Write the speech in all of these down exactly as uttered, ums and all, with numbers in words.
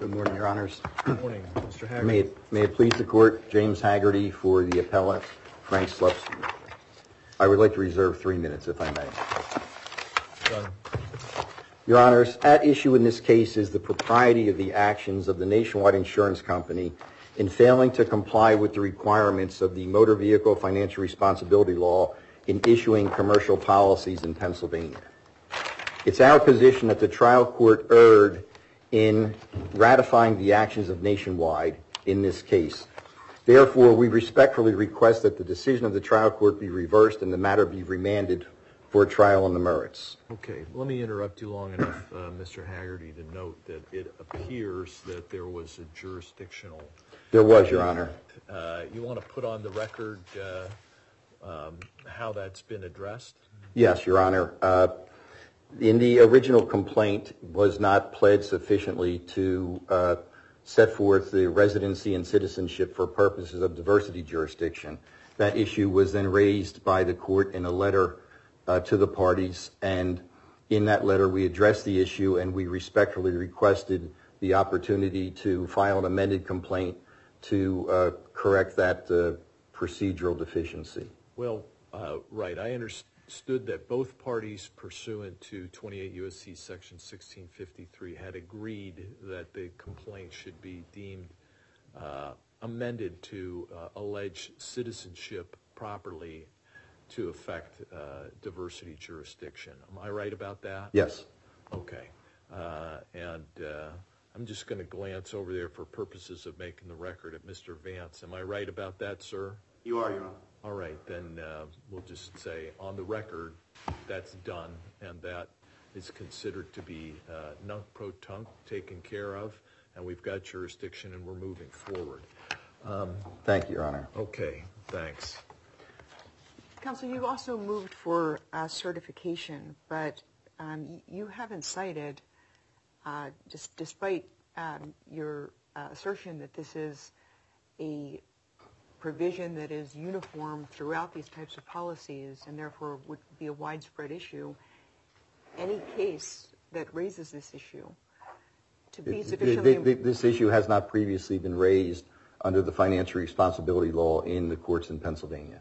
Good morning, Your Honors. Good morning, Mister Haggerty. May it, may it please the Court, James Haggerty for the appellant, Frank Slupski. I would like to reserve three minutes, if I may. Done. Your Honors, at issue in this case is the propriety of the actions of the Nationwide Insurance Company in failing to comply with the requirements of the Motor Vehicle Financial Responsibility Law in issuing commercial policies in Pennsylvania. It's our position that the trial court erred in ratifying the actions of Nationwide in this case. Therefore, we respectfully request that the decision of the trial court be reversed and the matter be remanded for a trial on the merits. Okay, let me interrupt you long enough, uh, Mister Haggerty, to note that it appears that there was a jurisdictional... There was, Your Honor. Uh, you want to put on the record uh, um, how that's been addressed? Yes, Your Honor. Uh, in the original complaint was not pled sufficiently to uh, set forth the residency and citizenship for purposes of diversity jurisdiction. That issue was then raised by the court in a letter uh, to the parties, and in that letter we addressed the issue and we respectfully requested the opportunity to file an amended complaint to uh, correct that uh, procedural deficiency. Well, uh, right. I understood that both parties pursuant to twenty-eight U S C Section sixteen fifty-three had agreed that the complaint should be deemed uh, amended to uh, allege citizenship properly to affect uh, diversity jurisdiction. Am I right about that? Yes. Okay. Uh, and uh, I'm just going to glance over there for purposes of making the record at Mister Vance. Am I right about that, sir? You are, Your Honor. All right, then uh, we'll just say on the record that's done and that is considered to be uh, nunc-pro-tunc, taken care of, and we've got jurisdiction and we're moving forward. Um, Thank you, Your Honor. okay, thanks. Counsel, you also moved for uh, certification, but um, you haven't cited, uh, just despite um, your uh, assertion that this is a provision that is uniform throughout these types of policies and therefore would be a widespread issue, any case that raises this issue to be sufficiently... This issue has not previously been raised under the financial responsibility law in the courts in Pennsylvania.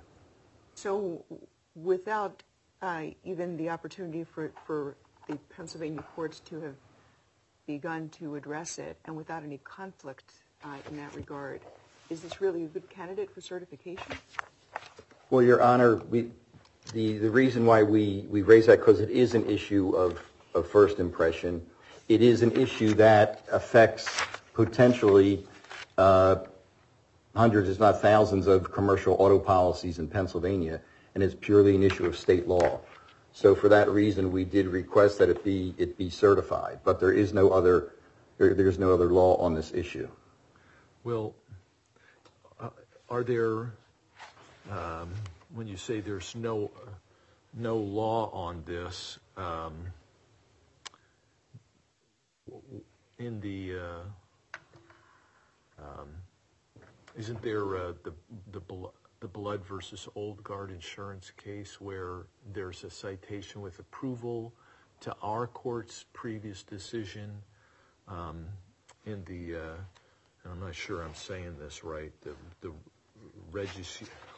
So without uh, even the opportunity for, for the Pennsylvania courts to have begun to address it and without any conflict uh, in that regard, is this really a good candidate for certification? Well, Your Honor, we, the, the reason why we, we raise that because it is an issue of, of first impression. It is an issue that affects potentially uh, hundreds, if not thousands, of commercial auto policies in Pennsylvania, and it's purely an issue of state law. So for that reason, we did request that it be it be certified, but there is no other there, there's no other law on this issue. Well, uh, are there, um, when you say there's no uh, no law on this, um, in the uh, um, isn't there uh, the the the Blood versus Old Guard insurance case where there's a citation with approval to our court's previous decision um, in the, uh, and I'm not sure I'm saying this right, the the regis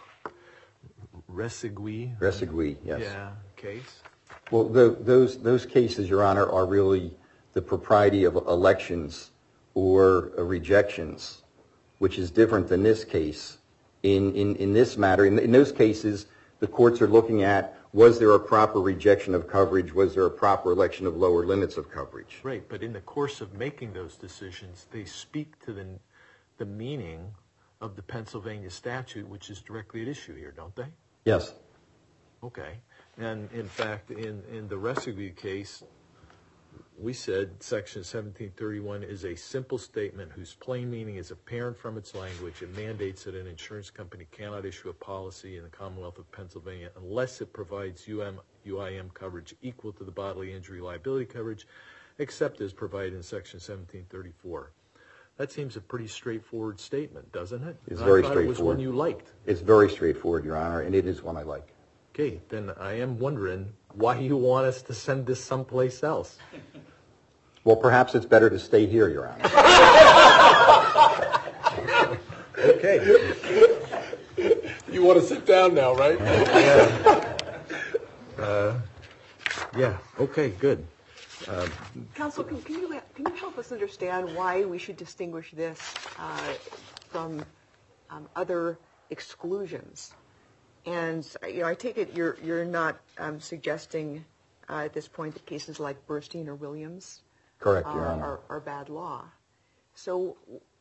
Resegui Resegui, yes. Yeah, case. Well, the, those those cases, Your Honor, are really the propriety of elections or uh, rejections, which is different than this case. In, in, in this matter, in, in those cases, the courts are looking at, was there a proper rejection of coverage? Was there a proper election of lower limits of coverage? Right, but in the course of making those decisions, they speak to the, the meaning of the Pennsylvania statute, which is directly at issue here, don't they? Yes. Okay. And in fact, in, in the Resegui case, we said Section seventeen thirty-one is a simple statement whose plain meaning is apparent from its language. It mandates that an insurance company cannot issue a policy in the Commonwealth of Pennsylvania unless it provides U M, U I M coverage equal to the bodily injury liability coverage, except as provided in Section seventeen thirty-four. That seems a pretty straightforward statement, doesn't it? It's and very I thought straightforward. It was one you liked. It's very straightforward, Your Honor, and it is one I like. Okay, then I am wondering why you want us to send this someplace else. Well, perhaps it's better to stay here, Your Honor. Okay. You want to sit down now, right? Yeah. Uh, yeah. Okay. Good. Uh, Counsel, can, can you can you help us understand why we should distinguish this uh, from um, other exclusions? And you know, I take it you're you're not um, suggesting uh, at this point that cases like Burstein or Williams Correct, uh, Your Honor. are, are bad law. So,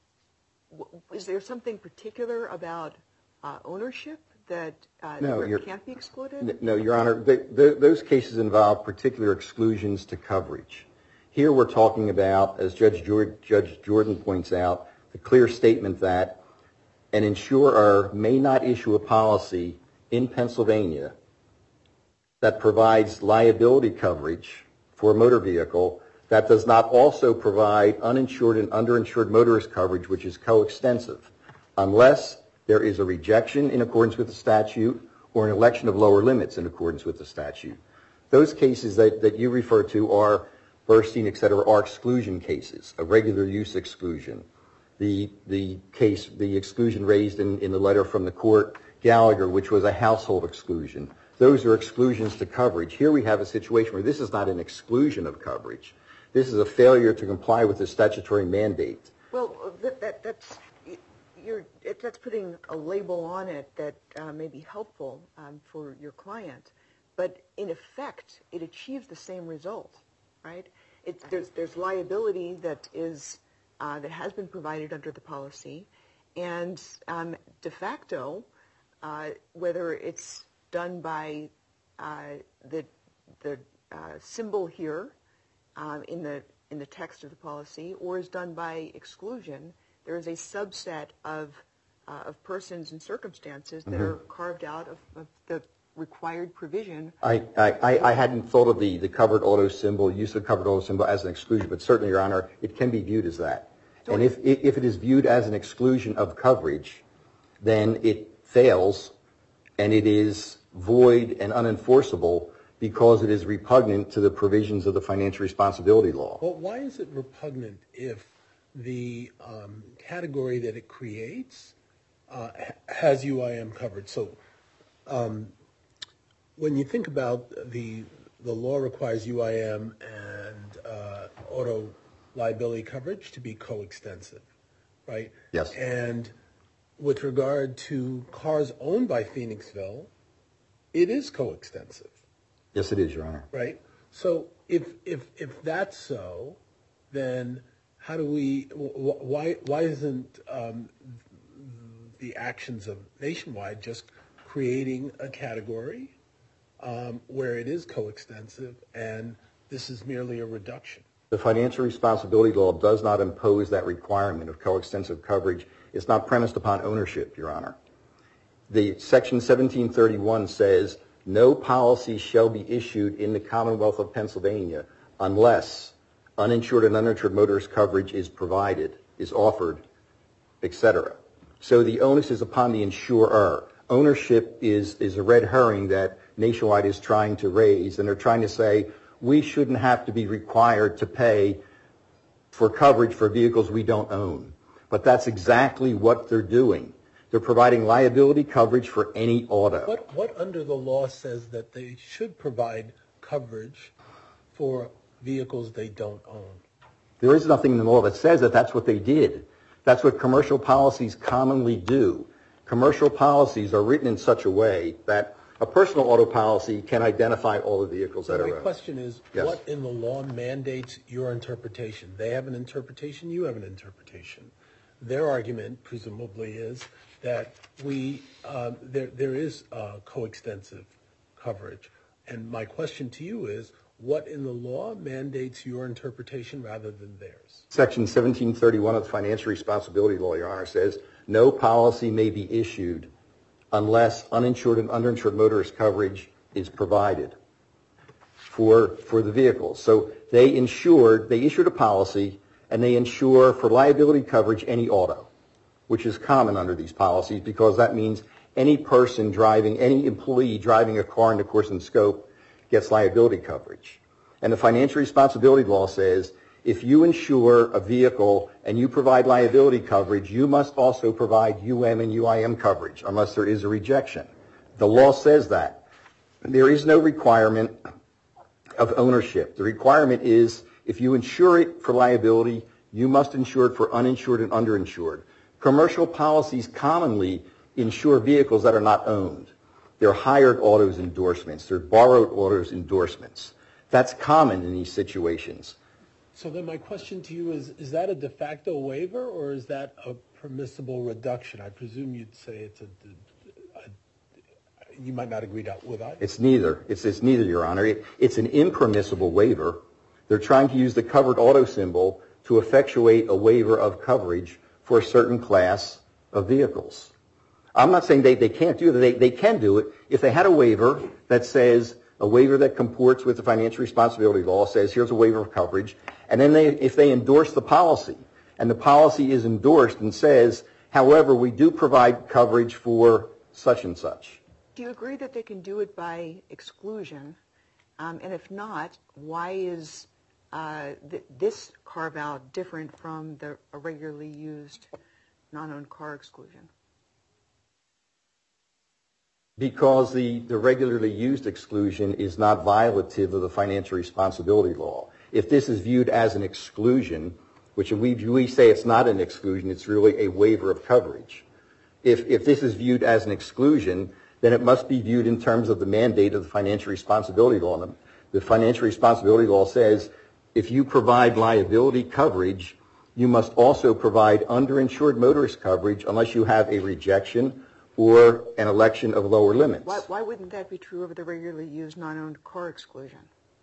w- is there something particular about uh, ownership that, uh, No, that you're- can't be excluded? N- No, Your Honor, the, the, those cases involve particular exclusions to coverage. Here we're talking about, as Judge Jordan, Judge Jordan points out, the clear statement that an insurer may not issue a policy in Pennsylvania that provides liability coverage for a motor vehicle that does not also provide uninsured and underinsured motorist coverage, which is coextensive, unless there is a rejection in accordance with the statute or an election of lower limits in accordance with the statute. Those cases that, that you refer to are Burstein, et cetera, are exclusion cases, a regular use exclusion. The, the case, the exclusion raised in, in the letter from the court, Gallagher, which was a household exclusion. Those are exclusions to coverage. Here we have a situation where this is not an exclusion of coverage. This is a failure to comply with the statutory mandate. Well, that, that, that's you're it, that's putting a label on it that uh, may be helpful um, for your client, but in effect, it achieves the same result, right? It's, there's there's liability that is uh, that has been provided under the policy, and um, de facto, uh, whether it's done by uh, the the uh, symbol here. Um, in the in the text of the policy, or is done by exclusion, there is a subset of uh, of persons and circumstances that mm-hmm. are carved out of, of the required provision. I, I, I hadn't thought of the, the covered auto symbol, use of covered auto symbol as an exclusion, but certainly, Your Honor, it can be viewed as that. So and if if it is viewed as an exclusion of coverage, then it fails, and it is void and unenforceable, because it is repugnant to the provisions of the financial responsibility law. Well, why is it repugnant if the um, category that it creates uh, has U I M coverage? So um, when you think about the the law requires U I M and uh, auto liability coverage to be coextensive, right? Yes. And with regard to cars owned by Phoenixville, it is coextensive. Yes, it is, Your Honor. Right. So if if if that's so, then how do we? Why why isn't um, the actions of Nationwide just creating a category um, where it is coextensive, and this is merely a reduction? The financial responsibility law does not impose that requirement of coextensive coverage. It's not premised upon ownership, Your Honor. The Section seventeen thirty-one says, no policy shall be issued in the Commonwealth of Pennsylvania unless uninsured and uninsured motorist coverage is provided, is offered, et cetera. So the onus is upon the insurer. Ownership is, is a red herring that Nationwide is trying to raise, and they're trying to say we shouldn't have to be required to pay for coverage for vehicles we don't own. But that's exactly what they're doing. They're providing liability coverage for any auto. What what under the law says that they should provide coverage for vehicles they don't own? There is nothing in the law that says that that's what they did. That's what commercial policies commonly do. Commercial policies are written in such a way that a personal auto policy can identify all the vehicles that so are my owned. question is, Yes. What in the law mandates your interpretation? They have an interpretation, you have an interpretation. Their argument, presumably, is that we uh, there there is uh, coextensive coverage. And my question to you is, what in the law mandates your interpretation rather than theirs? Section seventeen thirty-one of the Financial Responsibility Law, Your Honor, says no policy may be issued unless uninsured and underinsured motorist coverage is provided for for the vehicles. So they insured, they issued a policy, and they insure for liability coverage any auto, which is common under these policies because that means any person driving, any employee driving a car in the course and scope gets liability coverage. And the Financial Responsibility Law says if you insure a vehicle and you provide liability coverage, you must also provide U M and U I M coverage unless there is a rejection. The law says that. There is no requirement of ownership. The requirement is if you insure it for liability, you must insure it for uninsured and underinsured. Commercial policies commonly insure vehicles that are not owned. They're hired autos endorsements. They're borrowed autos endorsements. That's common in these situations. So then my question to you is, is that a de facto waiver or is that a permissible reduction? I presume you'd say it's a, a you might not agree with that. It's neither. It's, it's neither, Your Honor. It, it's an impermissible waiver. They're trying to use the covered auto symbol to effectuate a waiver of coverage for a certain class of vehicles. I'm not saying they, they can't do it. They, they can do it. If they had a waiver that says, a waiver that comports with the financial responsibility law says, here's a waiver of coverage, and then they, if they endorse the policy, and the policy is endorsed and says, however, we do provide coverage for such and such. Do you agree that they can do it by exclusion? Um, and if not, why is uh, th- this carve-out different from the regularly used non-owned car exclusion? Because the, the regularly used exclusion is not violative of the financial responsibility law. If this is viewed as an exclusion, which we, we say it's not an exclusion, it's really a waiver of coverage. If, if this is viewed as an exclusion, then it must be viewed in terms of the mandate of the financial responsibility law. The, the financial responsibility law says if you provide liability coverage, you must also provide underinsured motorist coverage unless you have a rejection or an election of lower limits. Why, why wouldn't that be true of the regularly used non-owned car exclusion?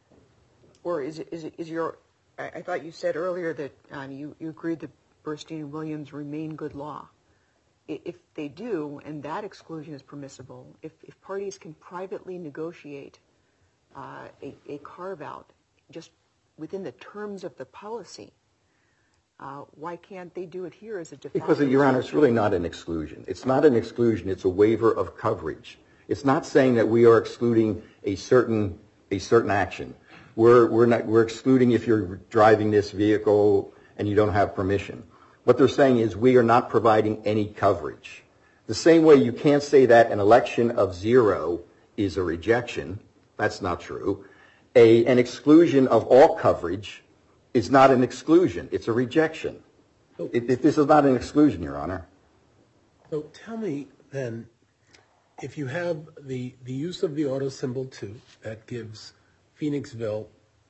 Or is it, is it, is your, I, I thought you said earlier that um, you, you agreed that Burstein and Williams remain good law. I, if they do, and that exclusion is permissible, if, if parties can privately negotiate uh, a, a carve-out just within the terms of the policy, Uh, why can't they do it here as a de facto? Because, Your Honor, it's really not an exclusion. It's not an exclusion. It's a waiver of coverage. It's not saying that we are excluding a certain a certain action. We're we're not we're excluding if you're driving this vehicle and you don't have permission. What they're saying is we are not providing any coverage. The same way you can't say that an election of zero is a rejection. That's not true. A an exclusion of all coverage is not an exclusion. It's a rejection. It, it, this is not an exclusion, Your Honor. So tell me then, if you have the, the use of the auto symbol two that gives Phoenixville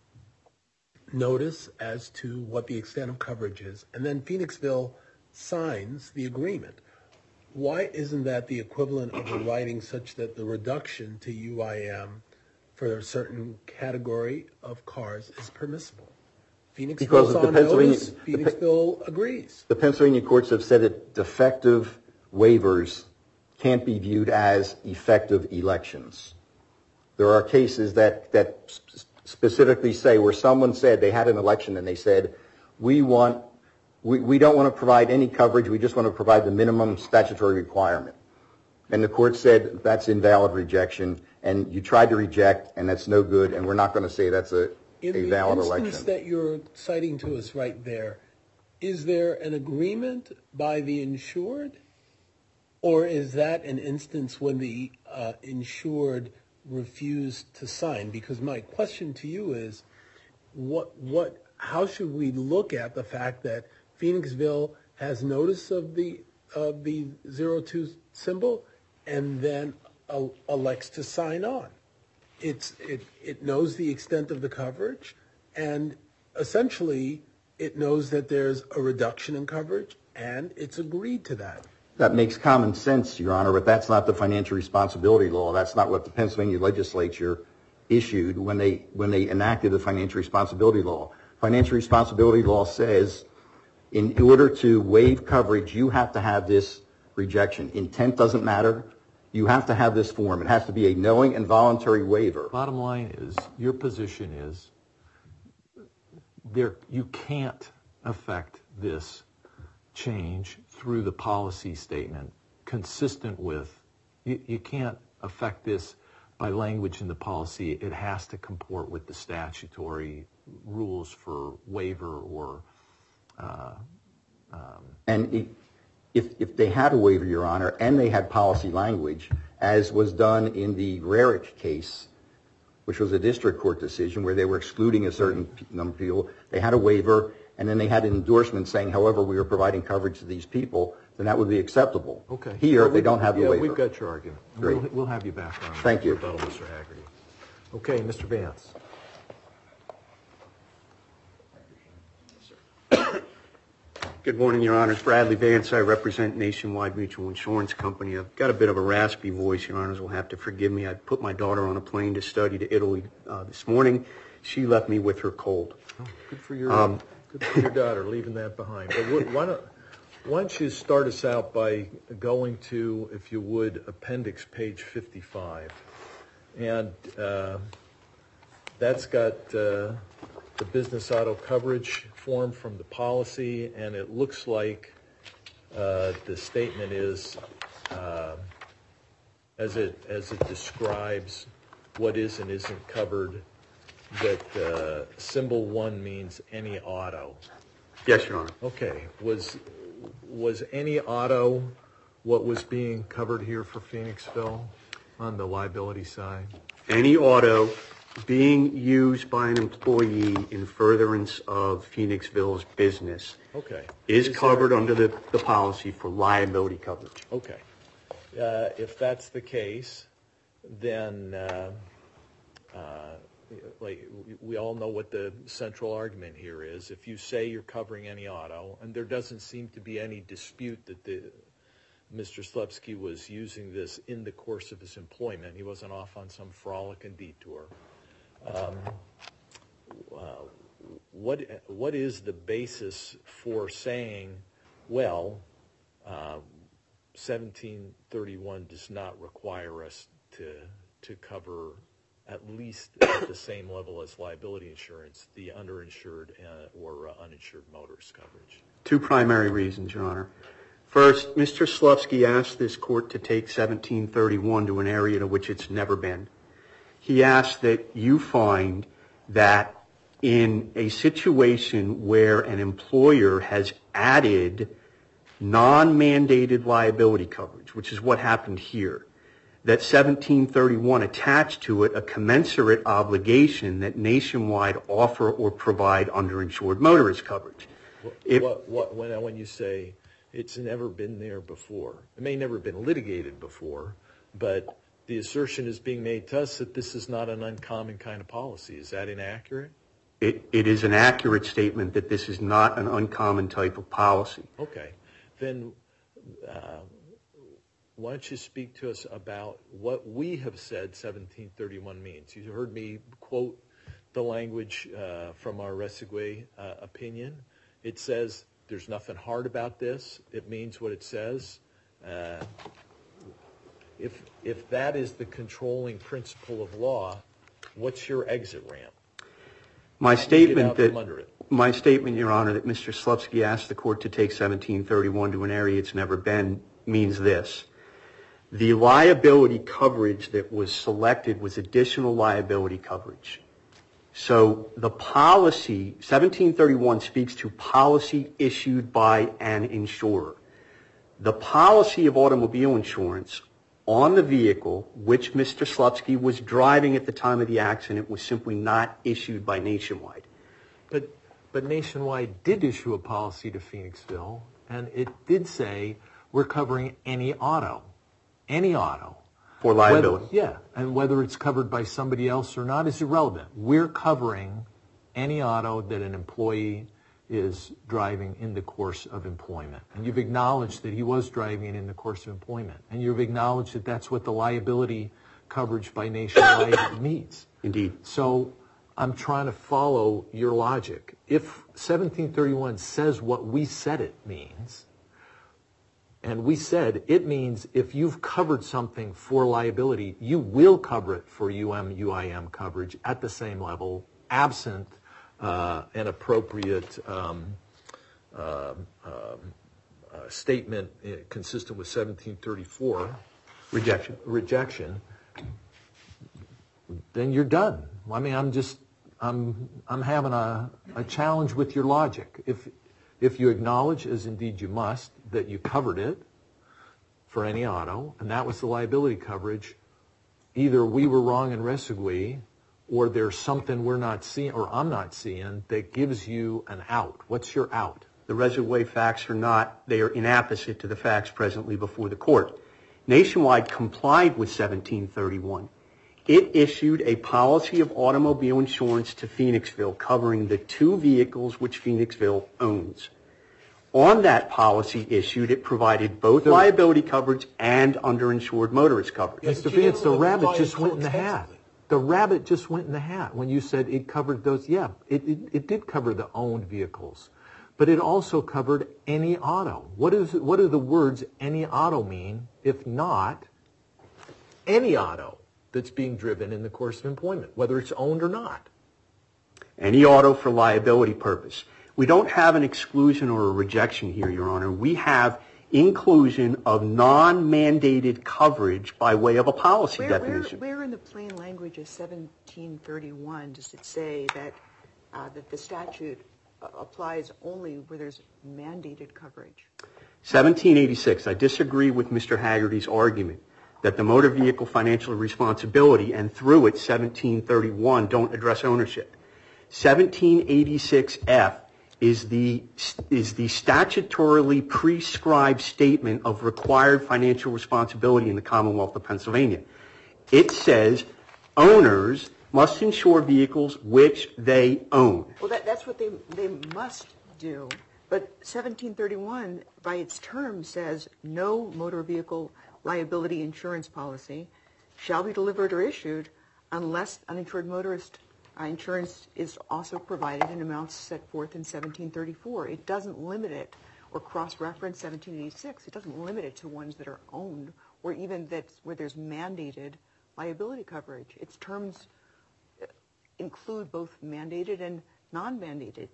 notice as to what the extent of coverage is, and then Phoenixville signs the agreement, why isn't that the equivalent of a writing such that the reduction to U I M for a certain category of cars is permissible? Phoenixville's on notice, Phoenixville agrees. The Pennsylvania courts have said that defective waivers can't be viewed as effective elections. There are cases that, that specifically say where someone said they had an election and they said, we want, we, we don't want to provide any coverage, we just want to provide the minimum statutory requirement. And the court said that's invalid rejection, and you tried to reject, and that's no good, and we're not going to say that's a In a valid the election. instance that you're citing to us right there, is there an agreement by the insured, or is that an instance when the uh, insured refused to sign? Because my question to you is, what, what, how should we look at the fact that Phoenixville has notice of the of the zero two symbol and then uh, elects to sign on? It's it it knows the extent of the coverage, and essentially it knows that there's a reduction in coverage, and it's agreed to that. That makes common sense, Your Honor, but that's not the financial responsibility law. That's not what the Pennsylvania legislature issued when they when they enacted the financial responsibility law. Financial responsibility law says in order to waive coverage, you have to have this rejection. Intent doesn't matter. You have to have this form. It has to be a knowing and voluntary waiver. Bottom line is, your position is there you can't affect this change through the policy statement consistent with, you, you can't affect this by language in the policy. It has to comport with the statutory rules for waiver or... Uh, um, and it, if if they had a waiver, Your Honor, and they had policy language, as was done in the Rarick case, which was a district court decision where they were excluding a certain number of people, they had a waiver, and then they had an endorsement saying, however, we are providing coverage to these people, then that would be acceptable. Okay. Here, well, they don't have the yeah, waiver. We've got your argument. Great. We'll, we'll have you back on. Thank you. Rebuttal, Mister Haggerty. Okay, Mister Vance. Good morning, Your Honors. Bradley Vance. I represent Nationwide Mutual Insurance Company. I've got a bit of a raspy voice, Your Honors will have to forgive me. I put my daughter on a plane to study to Italy uh, this morning. She left me with her cold. Oh, good for your Um, good for your daughter, leaving that behind. But what, why don't why don't you start us out by going to, if you would, appendix page fifty-five, and uh, that's got uh, the business auto coverage form from the policy, and it looks like uh, the statement is uh, as it as it describes what is and isn't covered. That uh, symbol one means any auto. Yes, Your Honor. Okay. Was was any auto what was being covered here for Phoenixville on the liability side? Any auto being used by an employee in furtherance of Phoenixville's business Okay. is, Is covered there- under the, the policy for liability coverage. Okay. Uh, if that's the case, then uh, uh, like we all know what the central argument here is. If you say you're covering any auto, and there doesn't seem to be any dispute that the Mister Slepsky was using this in the course of his employment. He wasn't off on some frolic and detour. Um, uh, what what is the basis for saying, well, uh, seventeen thirty-one does not require us to to cover at least at the same level as liability insurance, the underinsured uh, or uh, uninsured motorist coverage? Two primary reasons, Your Honor. First, Mister Slepsky asked this court to take seventeen thirty-one to an area to which it's never been. He asked that you find that in a situation where an employer has added non-mandated liability coverage, which is what happened here, that seventeen thirty-one attached to it a commensurate obligation that Nationwide offer or provide underinsured motorist coverage. If, What, what, when, when you say it's never been there before, it may never have been litigated before, but the assertion is being made to us that this is not an uncommon kind of policy. Is that inaccurate? It, it is an accurate statement that this is not an uncommon type of policy. Okay. Then uh, why don't you speak to us about what we have said seventeen thirty-one means? You heard me quote the language uh, from our Resiguet uh, opinion. It says there's nothing hard about this. It means what it says. Uh, if if that is the controlling principle of law, what's your exit ramp? My statement Get out from under that it. my statement, Your Honor, that Mister Slepsky asked the court to take seventeen thirty-one to an area it's never been means this. The liability coverage that was selected was additional liability coverage. So the policy, seventeen thirty-one speaks to policy issued by an insurer. The policy of automobile insurance on the vehicle, which Mister Slepsky was driving at the time of the accident, was simply not issued by Nationwide. But but Nationwide did issue a policy to Phoenixville, and it did say we're covering any auto, any auto. For liability. Whether, yeah, and whether it's covered by somebody else or not is irrelevant. We're covering any auto that an employee is driving in the course of employment. And you've acknowledged that he was driving it in the course of employment. And you've acknowledged that that's what the liability coverage by Nationwide means. Indeed. So I'm trying to follow your logic. If seventeen thirty-one says what we said it means, and we said it means if you've covered something for liability, you will cover it for U M U I M coverage at the same level, absent uh, an appropriate um, uh, um, uh, statement uh, consistent with seventeen thirty-four. Rejection. Rejection, then you're done. I mean, I'm just, I'm I'm having a, a challenge with your logic. If if you acknowledge, as indeed you must, that you covered it for any auto, and that was the liability coverage, either we were wrong in Resegui, or there's something we're not seeing, or I'm not seeing, that gives you an out. What's your out? The Resegui facts are not, they are inapposite to the facts presently before the court. Nationwide complied with seventeen thirty-one. It issued a policy of automobile insurance to Phoenixville covering the two vehicles which Phoenixville owns. On that policy issued, it provided both liability coverage and underinsured motorist coverage. Mister Vance, the rabbit just went in the hat. The rabbit just went in the hat when you said it covered those. Yeah, it, it, it did cover the owned vehicles, but it also covered any auto. What is what do the words any auto mean if not any auto that's being driven in the course of employment, whether it's owned or not? Any auto for liability purpose. We don't have an exclusion or a rejection here, Your Honor. We have inclusion of non-mandated coverage by way of a policy where, definition. Where, where in the plain language of seventeen thirty-one does it say that uh, that the statute uh, applies only where there's mandated coverage? seventeen eighty-six, I disagree with Mister Haggerty's argument that the motor vehicle financial responsibility and through it seventeen thirty-one don't address ownership. seventeen eighty-six F is the is the statutorily prescribed statement of required financial responsibility in the Commonwealth of Pennsylvania. It says owners must insure vehicles which they own. Well, that, that's what they they must do. But seventeen thirty-one, by its term, says no motor vehicle liability insurance policy shall be delivered or issued unless uninsured motorist uh, insurance is also provided in amounts set forth in seventeen thirty-four. It doesn't limit it or cross-reference seventeen eighty-six. It doesn't limit it to ones that are owned or even that where there's mandated liability coverage. Its terms include both mandated and non-mandated.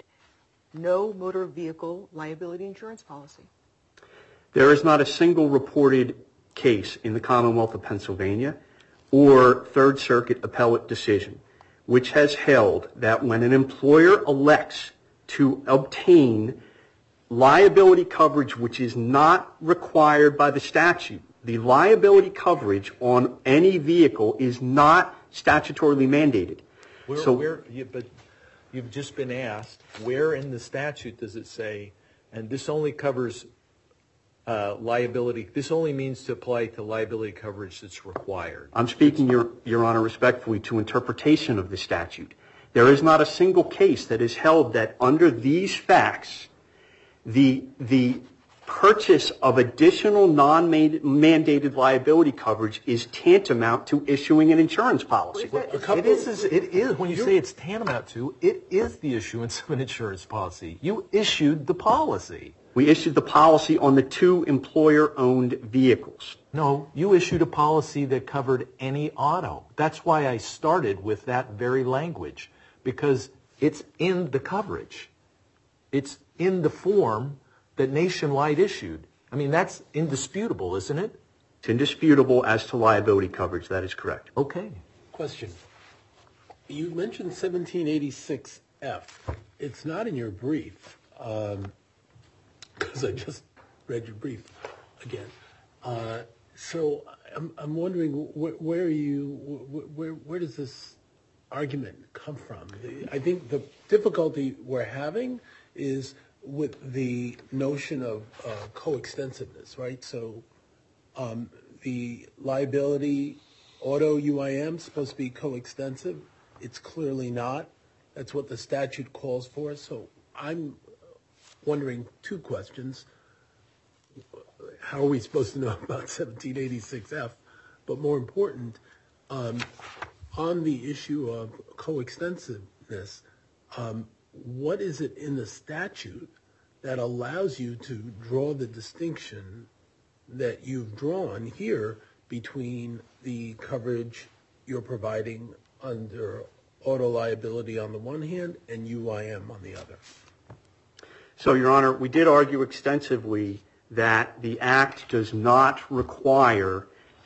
No motor vehicle liability insurance policy. There is not a single reported case in the Commonwealth of Pennsylvania or Third Circuit appellate decision which has held that when an employer elects to obtain liability coverage which is not required by the statute, the liability coverage on any vehicle is not statutorily mandated. Where, so, where, yeah, but you've just been asked, where in the statute does it say, and this only covers uh, liability, this only means to apply to liability coverage that's required? I'm speaking, Your, Your Honor, respectfully to interpretation of the statute. There is not a single case that is held that under these facts, the, the purchase of additional non-mandated liability coverage is tantamount to issuing an insurance policy. It is, it is, when you say it's tantamount to, it is the issuance of an insurance policy. You issued the policy. We issued the policy on the two employer-owned vehicles. No, you issued a policy that covered any auto. That's why I started with that very language, because it's in the coverage. It's in the form that Nationwide issued. I mean, that's indisputable, isn't it? It's indisputable as to liability coverage. That is correct. Okay. Question. You mentioned seventeen eighty-six F. It's not in your brief, um, because I just read your brief again. Uh, so I'm, I'm wondering where, where you, where, where does this argument come from? I think the difficulty we're having is with the notion of uh, coextensiveness, right? So um, the liability auto U I M is supposed to be coextensive. It's clearly not. That's what the statute calls for. So I'm wondering two questions. How are we supposed to know about seventeen eighty-six F? But more important, um, on the issue of coextensiveness, um, what is it in the statute that allows you to draw the distinction that you've drawn here between the coverage you're providing under auto liability on the one hand and U I M on the other? So, Your Honor, we did argue extensively that the Act does not require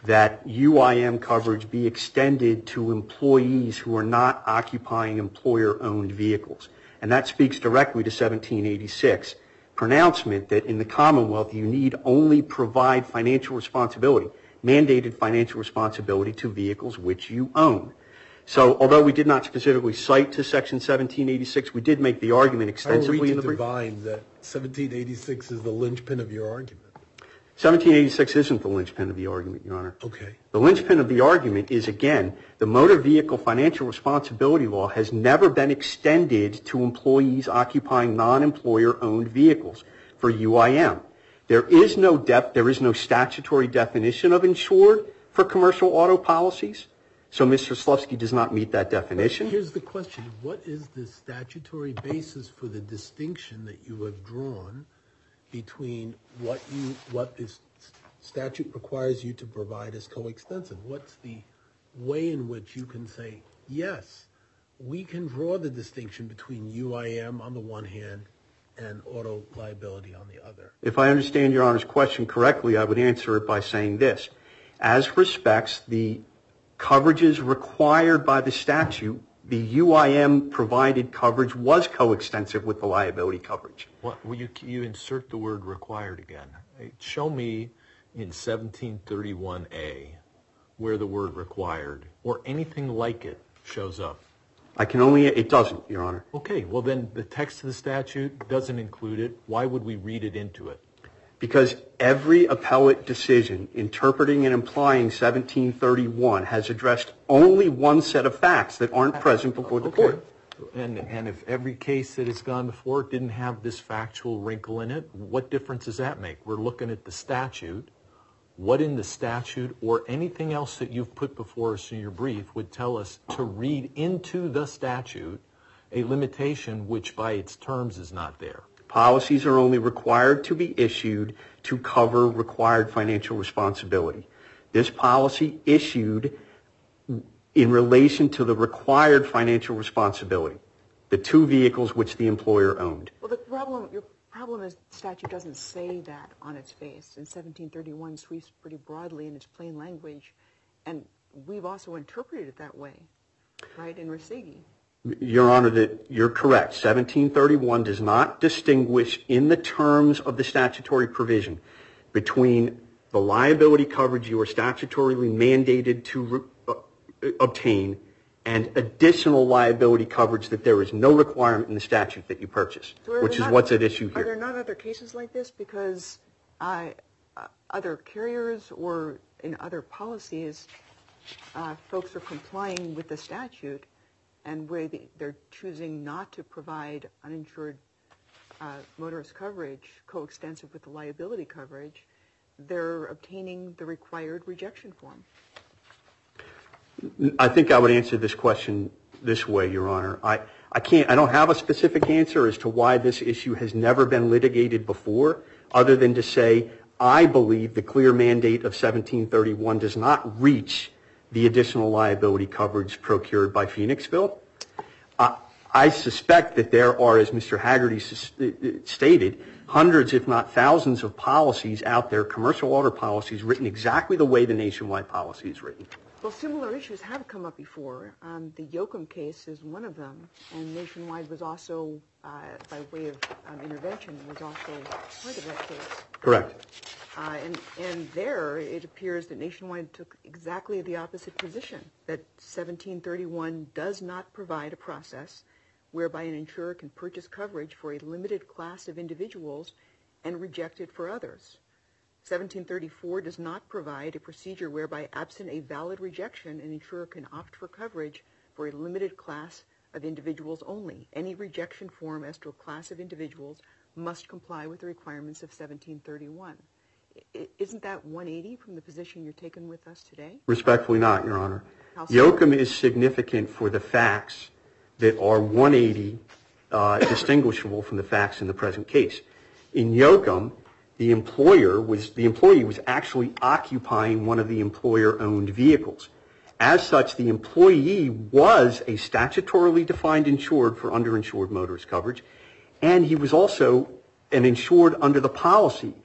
that U I M coverage be extended to employees who are not occupying employer-owned vehicles. And that speaks directly to seventeen eighty-six pronouncement that in the Commonwealth you need only provide financial responsibility, mandated financial responsibility to vehicles which you own. So although we did not specifically cite to Section seventeen eighty-six, we did make the argument extensively in the brief. How are we to divine that seventeen eighty-six is the linchpin of your argument? seventeen eighty-six isn't the linchpin of the argument, Your Honor. Okay. The linchpin of the argument is, again, the motor vehicle financial responsibility law has never been extended to employees occupying non-employer-owned vehicles for U I M. There is no def- there is no statutory definition of insured for commercial auto policies, so Mister Slufsky does not meet that definition. Here's the question. What is the statutory basis for the distinction that you have drawn between what you what this statute requires you to provide as coextensive? What's the way in which you can say, yes, we can draw the distinction between U I M on the one hand and auto liability on the other? If I understand Your Honor's question correctly, I would answer it by saying this. As respects the coverages required by the statute, the U I M provided coverage was coextensive with the liability coverage. What, well, you, you insert the word required again. Show me in seventeen thirty-one A where the word required or anything like it shows up. I can only, it doesn't, Your Honor. Okay, well then the text of the statute doesn't include it. Why would we read it into it? Because every appellate decision interpreting and implying seventeen thirty-one has addressed only one set of facts that aren't present before the Okay. court. And, and if every case that has gone before didn't have this factual wrinkle in it, what difference does that make? We're looking at the statute. What in the statute or anything else that you've put before us in your brief would tell us to read into the statute a limitation which by its terms is not there? Policies are only required to be issued to cover required financial responsibility. This policy issued in relation to the required financial responsibility, the two vehicles which the employer owned. Well, the problem, your problem is the statute doesn't say that on its face. And seventeen thirty-one sweeps pretty broadly in its plain language. And we've also interpreted it that way, right, in Resigi. Your Honor, that you're correct. seventeen thirty-one does not distinguish in the terms of the statutory provision between the liability coverage you are statutorily mandated to re- uh, obtain and additional liability coverage that there is no requirement in the statute that you purchase, So which is not, what's at issue here. Are there not other cases like this? Because uh, uh, other carriers or in other policies, uh, folks are complying with the statute and where the, they're choosing not to provide uninsured uh, motorist coverage coextensive with the liability coverage, they're obtaining the required rejection form. I think I would answer this question this way, Your Honor. I, I can't, I don't have a specific answer as to why this issue has never been litigated before, other than to say I believe the clear mandate of seventeen thirty-one does not reach the additional liability coverage procured by Phoenixville. Uh, I suspect that there are, as Mister Haggerty stated, hundreds, if not thousands, of policies out there, commercial auto policies, written exactly the way the Nationwide policy is written. Well, similar issues have come up before. Um, the Yoakum case is one of them, and Nationwide was also, uh, by way of um, intervention, was also part of that case. Correct. Uh, and, and there, it appears that Nationwide took exactly the opposite position, that seventeen thirty-one does not provide a process whereby an insurer can purchase coverage for a limited class of individuals and reject it for others. seventeen thirty-four does not provide a procedure whereby, absent a valid rejection, an insurer can opt for coverage for a limited class of individuals only. Any rejection form as to a class of individuals must comply with the requirements of seventeen thirty-one. Isn't that one eighty from the position you're taking with us today? Respectfully not, Your Honor. How so? Yoakum is significant for the facts that are one eighty uh, distinguishable from the facts in the present case. In Yoakum, the employer was the employee was actually occupying one of the employer-owned vehicles. As such, the employee was a statutorily defined insured for underinsured motorist coverage, and he was also an insured under the policy.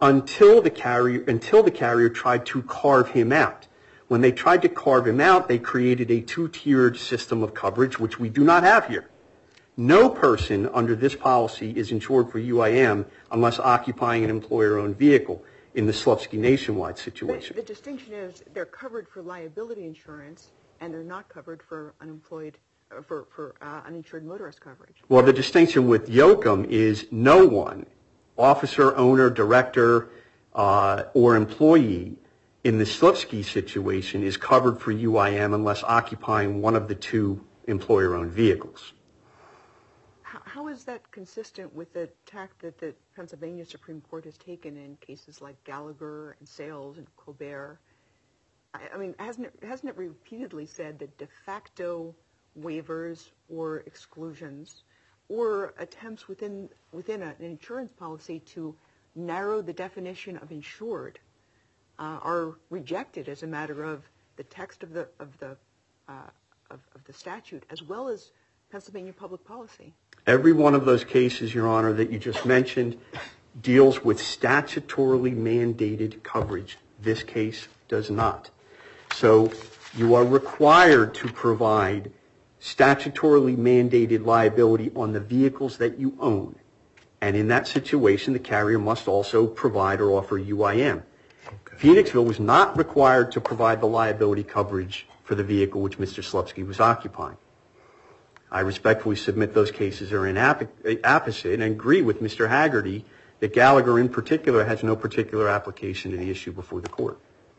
until the carrier until the carrier tried to carve him out. When they tried to carve him out, they created a two-tiered system of coverage, which we do not have here. No person under this policy is insured for U I M unless occupying an employer-owned vehicle in the Slupski Nationwide situation. The, the distinction is they're covered for liability insurance and they're not covered for unemployed, uh, for, for uh, uninsured motorist coverage. Well, the distinction with Yoakum is no one, officer, owner, director, uh, or employee in the Slupski situation is covered for U I M unless occupying one of the two employer-owned vehicles. How, how is that consistent with the tack that the Pennsylvania Supreme Court has taken in cases like Gallagher and Sales and Colbert? I, I mean, hasn't it, hasn't it repeatedly said that de facto waivers or exclusions or attempts within within an insurance policy to narrow the definition of insured uh, are rejected as a matter of the text of the of the uh, of, of the statute as well as Pennsylvania public policy? Every one of those cases, Your Honor, that you just mentioned deals with statutorily mandated coverage. This case does not. So you are required to provide statutorily mandated liability on the vehicles that you own. And in that situation, the carrier must also provide or offer U I M. Okay. Phoenixville was not required to provide the liability coverage for the vehicle which Mister Slupski was occupying. I respectfully submit those cases are inapposite and agree with Mister Haggerty that Gallagher in particular has no particular application to the issue before the court.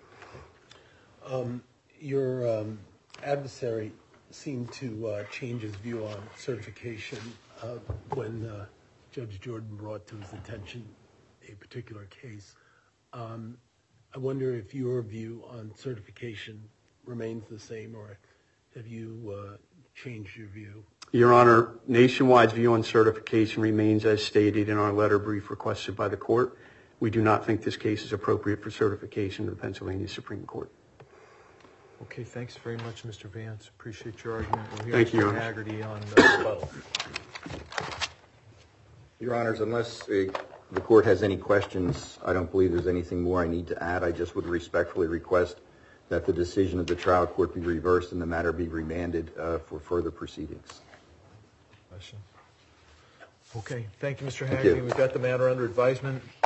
Um, your um, adversary seemed to uh, change his view on certification uh, when uh, Judge Jordan brought to his attention a particular case. Um, I wonder if your view on certification remains the same, or have you uh, changed your view? Your Honor, Nationwide's view on certification remains as stated in our letter brief requested by the court. We do not think this case is appropriate for certification to the Pennsylvania Supreme Court. Okay, thanks very much, Mister Vance. Appreciate your argument. We'll hear Thank you, Your Mister Honor. Haggerty on uh, rebuttal. Your Honors, unless uh, the court has any questions, I don't believe there's anything more I need to add. I just would respectfully request that the decision of the trial court be reversed and the matter be remanded uh, for further proceedings. Question? Okay, thank you, Mister Thank Haggerty. you. We've got the matter under advisement.